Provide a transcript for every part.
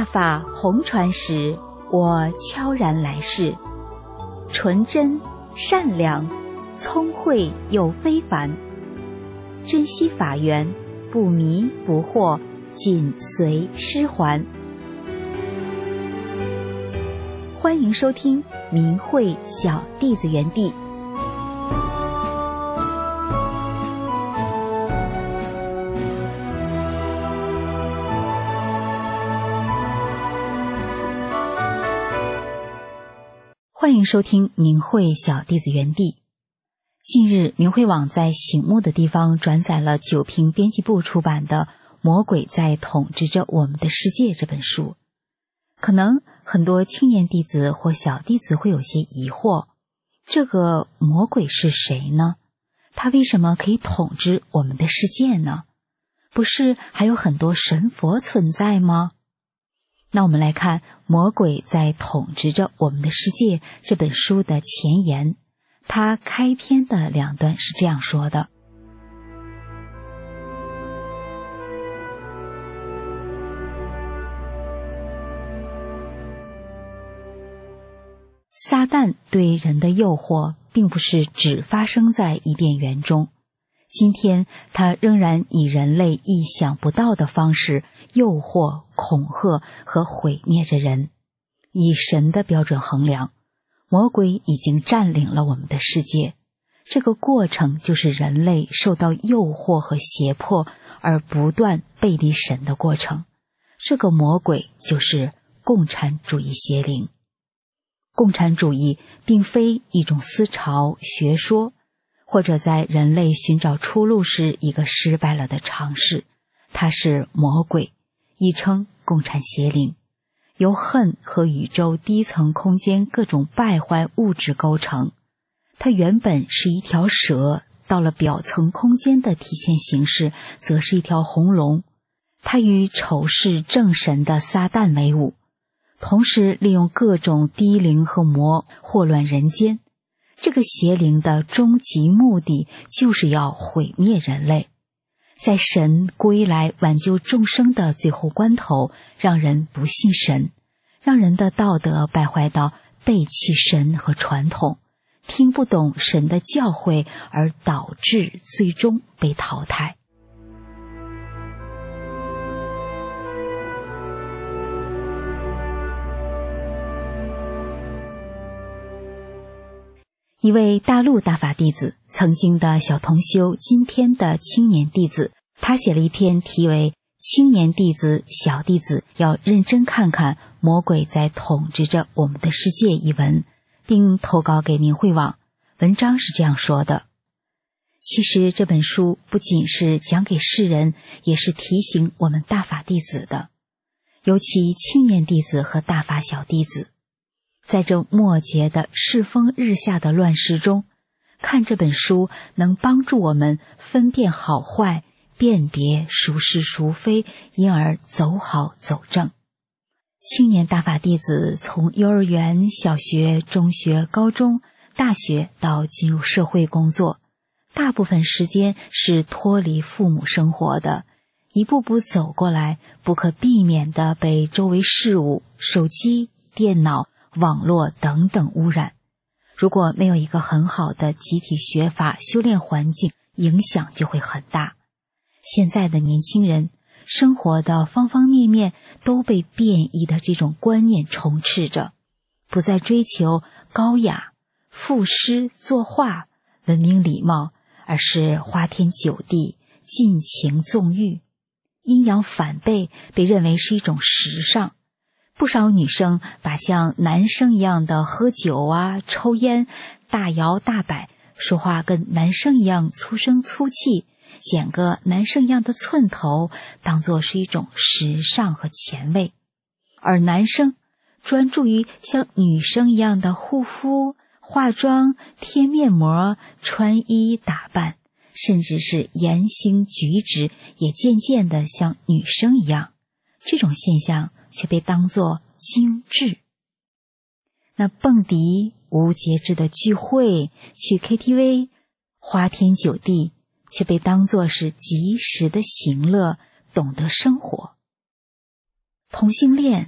发红传时，我悄然来世，纯真善良，聪慧又非凡，珍惜法缘，不迷不惑，紧随师还。欢迎收听明慧小弟子园地。欢迎收听明慧小弟子园地。近日，明慧网在醒目的地方转载了九平编辑部出版的《魔鬼在统治着我们的世界》这本书。可能很多青年弟子或小弟子会有些疑惑，这个魔鬼是谁呢？他为什么可以统治我们的世界呢？不是还有很多神佛存在吗？那我们来看《魔鬼在统治着我们的世界》这本书的前言，它开篇的两段是这样说的：撒旦对人的诱惑并不是只发生在伊甸园中，今天他仍然以人类意想不到的方式诱惑、恐吓和毁灭着人。以神的标准衡量，魔鬼已经占领了我们的世界，这个过程就是人类受到诱惑和胁迫而不断背离神的过程。这个魔鬼就是共产主义邪灵。共产主义并非一种思潮、学说，或者在人类寻找出路时一个失败了的尝试，它是魔鬼，亦称共产邪灵，由恨和宇宙低层空间各种败坏物质构成。它原本是一条蛇，到了表层空间的体现形式则是一条红龙。它与丑视正神的撒旦为伍，同时利用各种低灵和魔祸乱人间。这个邪灵的终极目的就是要毁灭人类，在神归来挽救众生的最后关头，让人不信神，让人的道德败坏到背弃神和传统，听不懂神的教诲，而导致最终被淘汰。一位大陆大法弟子，曾经的小同修，今天的青年弟子，他写了一篇题为《青年弟子、小弟子要认真看看魔鬼在统治着我们的世界》一文，并投稿给明慧网。文章是这样说的：其实这本书不仅是讲给世人，也是提醒我们大法弟子的，尤其青年弟子和大法小弟子。在这末节的世风日下的乱世中，看这本书能帮助我们分辨好坏，辨别孰是孰非，因而走好走正。青年大法弟子从幼儿园、小学、中学、高中、大学到进入社会工作，大部分时间是脱离父母生活的，一步步走过来，不可避免地被周围事物、手机、电脑、网络等等污染。如果没有一个很好的集体学法修炼环境，影响就会很大。现在的年轻人生活的方方面面都被变异的这种观念充斥着，不再追求高雅、赋诗作画、文明礼貌，而是花天酒地、尽情纵欲。阴阳反背被认为是一种时尚，不少女生把像男生一样的喝酒啊、抽烟、大摇大摆，说话跟男生一样粗声粗气，剪个男生一样的寸头，当作是一种时尚和前卫。而男生专注于像女生一样的护肤、化妆、贴面膜、穿衣打扮，甚至是言行举止也渐渐的像女生一样。这种现象却被当作精致。那蹦迪、无节制的聚会、去 KTV、花天酒地，却被当作是及时的行乐，懂得生活。同性恋、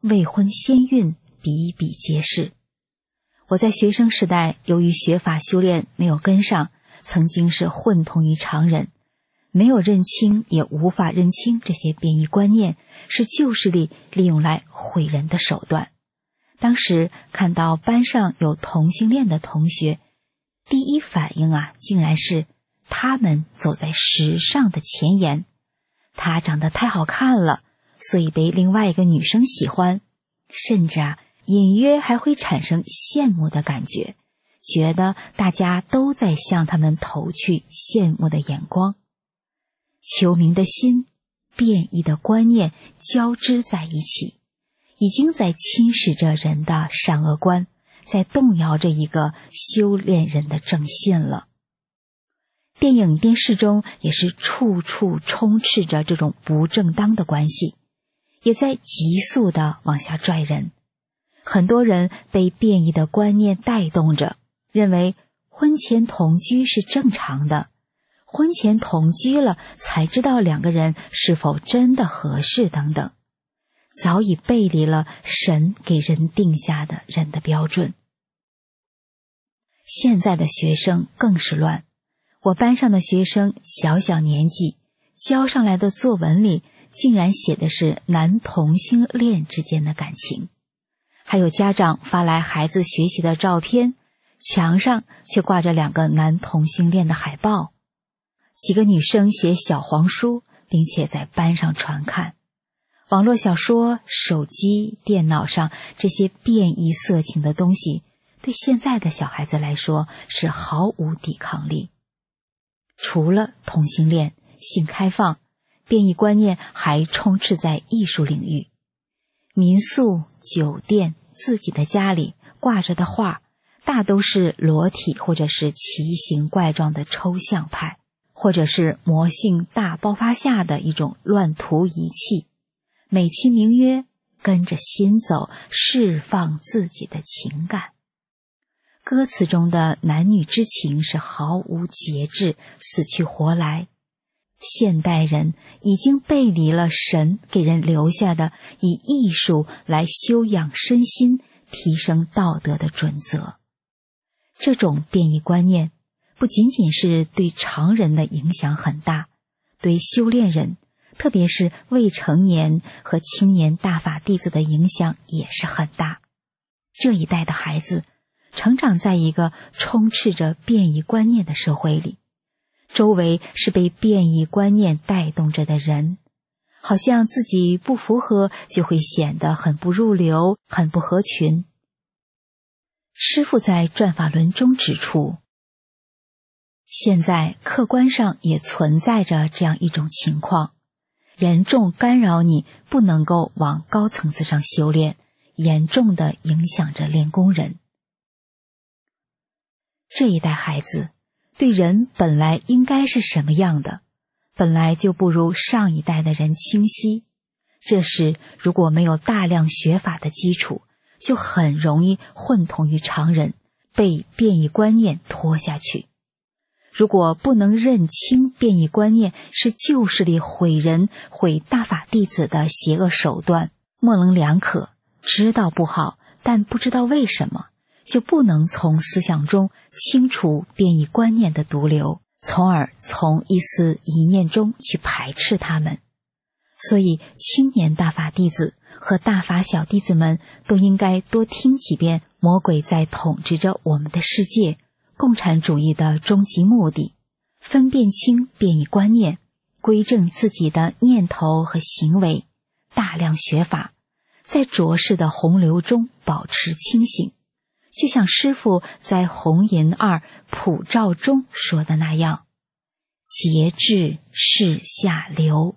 未婚先孕比比皆是。我在学生时代，由于学法修炼没有跟上，曾经是混同于常人，没有认清也无法认清这些变异观念是旧势力利用来毁人的手段。当时看到班上有同性恋的同学，第一反应竟然是他们走在时尚的前沿，他长得太好看了，所以被另外一个女生喜欢，甚至隐约还会产生羡慕的感觉，觉得大家都在向他们投去羡慕的眼光。求名的心、变异的观念交织在一起，已经在侵蚀着人的善恶观，在动摇着一个修炼人的正信了。电影电视中也是处处充斥着这种不正当的关系，也在急速地往下拽人。很多人被变异的观念带动着，认为婚前同居是正常的，婚前同居了才知道两个人是否真的合适等等，早已背离了神给人定下的人的标准。现在的学生更是乱，我班上的学生小小年纪交上来的作文里竟然写的是男同性恋之间的感情，还有家长发来孩子学习的照片，墙上却挂着2个男同性恋的海报。几个女生写小黄书，并且在班上传看。网络小说、手机、电脑上这些变异色情的东西，对现在的小孩子来说是毫无抵抗力。除了同性恋、性开放，变异观念还充斥在艺术领域。民宿、酒店、自己的家里挂着的画，大都是裸体或者是奇形怪状的抽象派，或者是魔性大爆发下的一种乱涂遗弃，美其名曰跟着心走，释放自己的情感。歌词中的男女之情是毫无节制，死去活来。现代人已经背离了神给人留下的以艺术来修养身心、提升道德的准则。这种变异观念不仅仅是对常人的影响很大，对修炼人，特别是未成年和青年大法弟子的影响也是很大。这一代的孩子成长在一个充斥着变异观念的社会里，周围是被变异观念带动着的人，好像自己不符合就会显得很不入流，很不合群。师父在转法轮中指出，现在客观上也存在着这样一种情况，严重干扰你不能够往高层次上修炼，严重地影响着练功人。这一代孩子对人本来应该是什么样的，本来就不如上一代的人清晰。这时如果没有大量学法的基础，就很容易混同于常人，被变异观念拖下去。如果不能认清变异观念是旧势力毁人、毁大法弟子的邪恶手段，模棱两可，知道不好，但不知道为什么，就不能从思想中清除变异观念的毒瘤，从而从一丝一念中去排斥他们。所以青年大法弟子和大法小弟子们都应该多听几遍魔鬼在统治着我们的世界，共产主义的终极目的，分辨清变异观念，归正自己的念头和行为，大量学法，在浊世的洪流中保持清醒。就像师父在红银2普照中说的那样，节制世下流。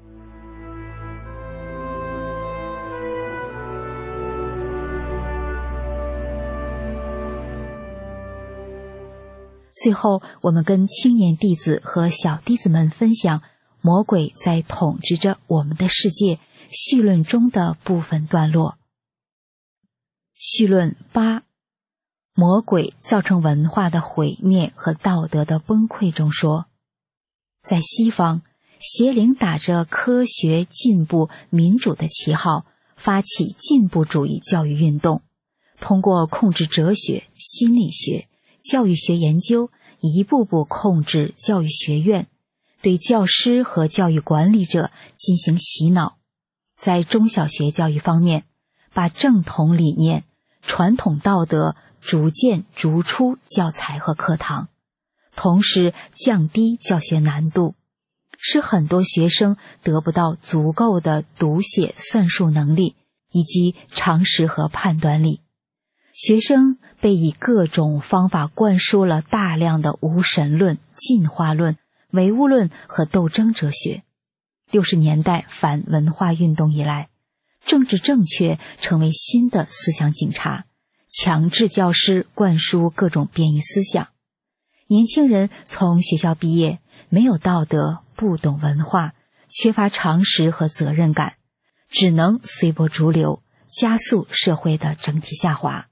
最后，我们跟青年弟子和小弟子们分享魔鬼在统治着我们的世界绪论中的部分段落。绪论8，魔鬼造成文化的毁灭和道德的崩溃中说，在西方，邪灵打着科学、进步、民主的旗号， 发起进步主义教育运动，通过控制哲学、心理学、教育学研究，一步步控制教育学院，对教师和教育管理者进行洗脑。在中小学教育方面，把正统理念、传统道德逐渐逐出教材和课堂，同时降低教学难度，使很多学生得不到足够的读写算术能力以及常识和判断力。学生被以各种方法灌输了大量的无神论、进化论、唯物论和斗争哲学。60年代反文化运动以来，政治正确成为新的思想警察，强制教师灌输各种变异思想。年轻人从学校毕业，没有道德，不懂文化，缺乏常识和责任感，只能随波逐流，加速社会的整体下滑。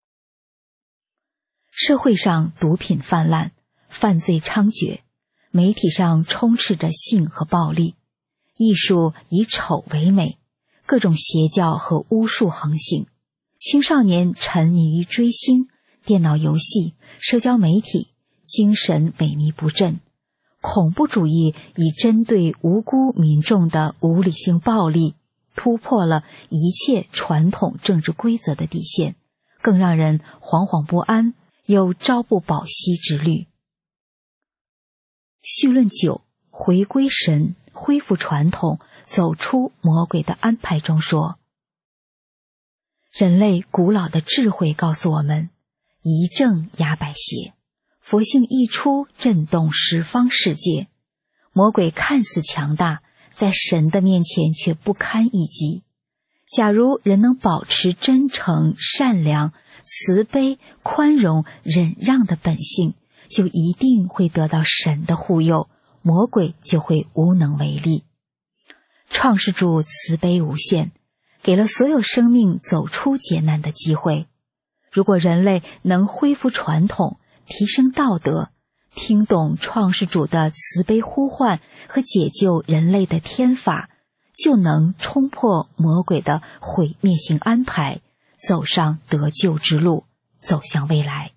社会上毒品泛滥，犯罪猖獗，媒体上充斥着性和暴力，艺术以丑为美，各种邪教和巫术横行，青少年沉迷于追星、电脑游戏、社交媒体，精神萎靡不振。恐怖主义以针对无辜民众的无理性暴力，突破了一切传统政治规则的底线，更让人惶惶不安，有朝不保夕之虑。绪论9回归神，恢复传统，走出魔鬼的安排中说，人类古老的智慧告诉我们，一正压百邪，佛性一出，震动十方世界。魔鬼看似强大，在神的面前却不堪一击。假如人能保持真诚、善良、慈悲、宽容、忍让的本性，就一定会得到神的护佑，魔鬼就会无能为力。创世主慈悲无限，给了所有生命走出劫难的机会。如果人类能恢复传统，提升道德，听懂创世主的慈悲呼唤和解救人类的天法，就能冲破魔鬼的毁灭性安排，走上得救之路，走向未来。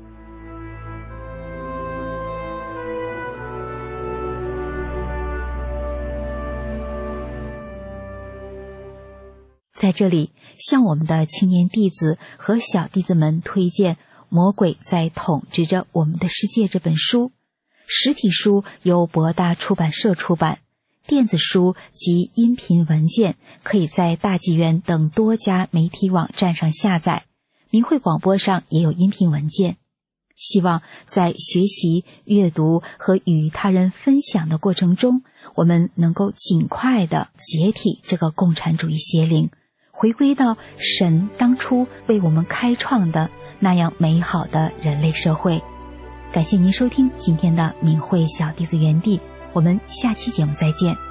在这里，向我们的青年弟子和小弟子们推荐《魔鬼在统治着我们的世界》这本书。实体书由博大出版社出版，电子书及音频文件可以在大纪元等多家媒体网站上下载，明慧广播上也有音频文件。希望在学习、阅读和与他人分享的过程中，我们能够尽快地解体这个共产主义邪灵，回归到神当初为我们开创的那样美好的人类社会。感谢您收听今天的明慧小弟子园地，我们下期节目再见。